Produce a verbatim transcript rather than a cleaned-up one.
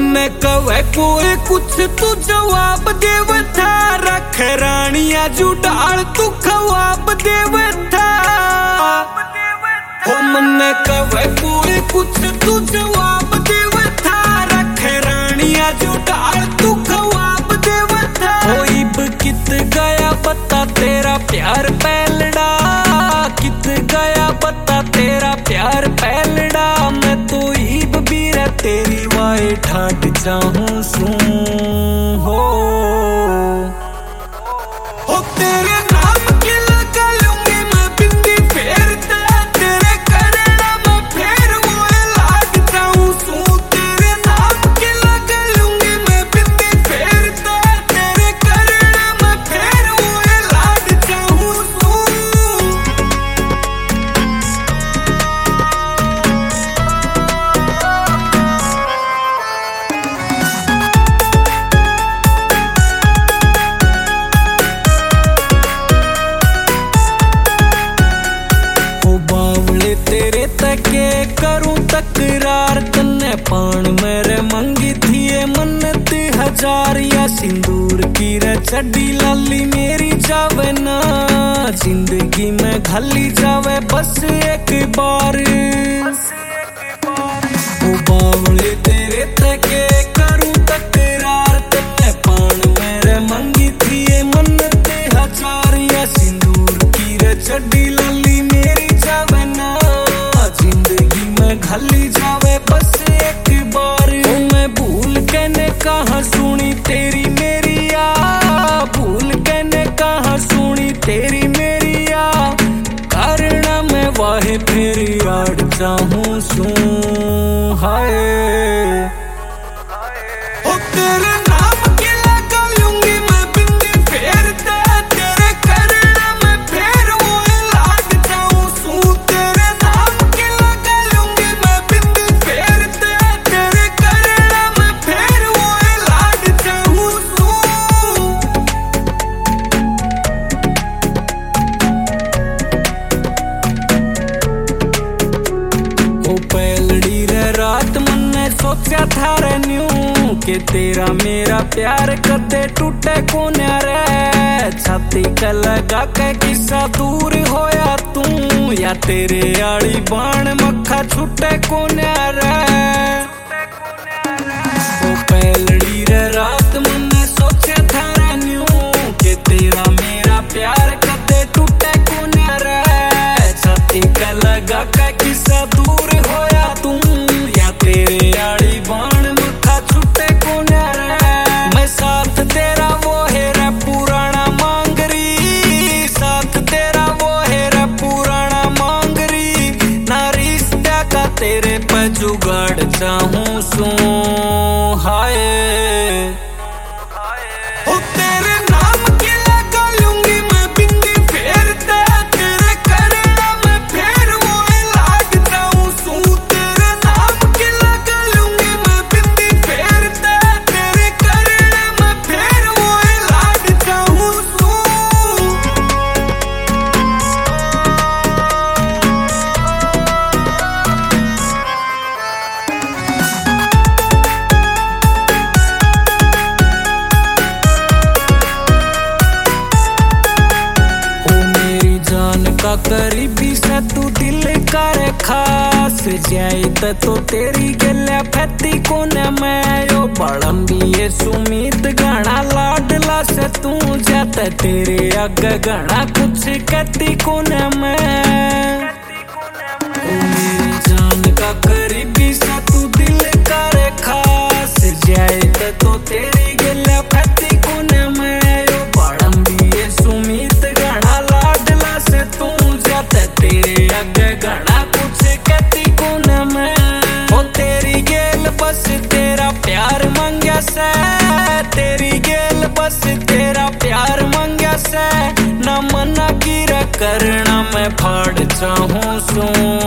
मन्ने कवे कोई कुछ तू जवाब देव था, रख रानिया जुडाल तू खवाब देव था। ओ मन्ने कवे कोई कुछ तू जवाब देव था, रख रानिया जुडाल तू खवाब देव था। ओ इब कित गया बता तेरा प्यार पैलड़ा, कित गया बता तेरा प्यार पैलड़ा। मैं तो इब भी रे तेरी वाए ठाट चाहूं सू हो, हो तेरे नाम की लगा लूंगी मैं बिंदी फेरते, तेरे करना मैं फेर वो लाग जाऊं सू। तेरे नाम की लगा लूंगी मैं बिंदी फेरते, तेरे करना मैं फेर वो लाग जाऊं सू। तेरे तके करूं तकरार, तन्ने पान मेरे मंगी थी मन्नत हजार, या सिंदूर की रे चड्डी लाली मेरी जावे ना, जिंदगी में घली जावे बस एक बार। ओ बावले तेरे तके करूं तकरार, तन्ने पान मेरे मंगी थी मन्नत हजार, या सिंदूर की रे चड्डी लाली मेरी जावे ना, जिंदगी में घली जावे बस एक बार। ओ मैं भूल के ने कहा सुनी तेरी मेरी आ, भूल के ने कहा सुनी तेरी मेरी आ, करना मैं वाहे फिर याद चाहूं सू हाय। ओ तेरे नाम की लगा लूंगी मैं बिंदी फेरते, तेरे करना मैं फेर वो लाग जाऊं सू। तेरे नाम की लगा लूंगी मैं बिंदी फेरते, तेरे करना मैं फेर वो लाग जाऊं सू। ओ पैलड़ी रे रात मन्ने सोचा था रे न्यू, के तेरा मेरा प्यार कदे टूटे कोन्या रे। छाती का लगा के किस्सा दूर होया तू, या तेरे आड़ी बाण मक्खा छुटे कोन्या रे। ओ पैलड़ी रे रात मन्ने सोचा था रे न्यू, के तेरा मेरा प्यार कदे टूटे कोन्या रे। छाती का लगा के किस्सा दूर होया तू, या तेरे आड़ी बाण मक्खा छुटे कोन्या रे। मैं साथ तेरा वो है रे पुराना मांगरी, साथ तेरा वो है रे पुराना मांगरी, ना रिश्ता का तेरे पे जुगाड़ चाहूं सू हाय। ओ तेरे नाम की लगा लूंगी मैं बिंदी फेरते, तेरे करना मैं फेर वो लाग जाऊं सू। तेरे नाम की लगा लूंगी मैं बिंदी फेरते, तेरे करना मैं फेर वो लाग जाऊं सू। का करीबी से तू दिल करे खास, जाए तो तेरी गल्या फैती कोने मैं। यो बड़म्बी ये सुमीत गणा लाडला से तू जाता, तेरे आगे गणा कुछ कहती कोने मैं। ओ मेरी जान का करीबी से तू दिल करे खास, जाए तो तेरी गल्या फैती कोने मैं। यो बड़म्बी ये सुमीत गणा लाडला से तू जाता, तेरे आगे गणा कुछ कहती कोने मैं। ओ तेरी गेल बस तेरा प्यार मांग्या से, तेरी गेल बस तेरा प्यार मांग्या से, ना मना गिरा करना मैं फाड़ चाहूं सू।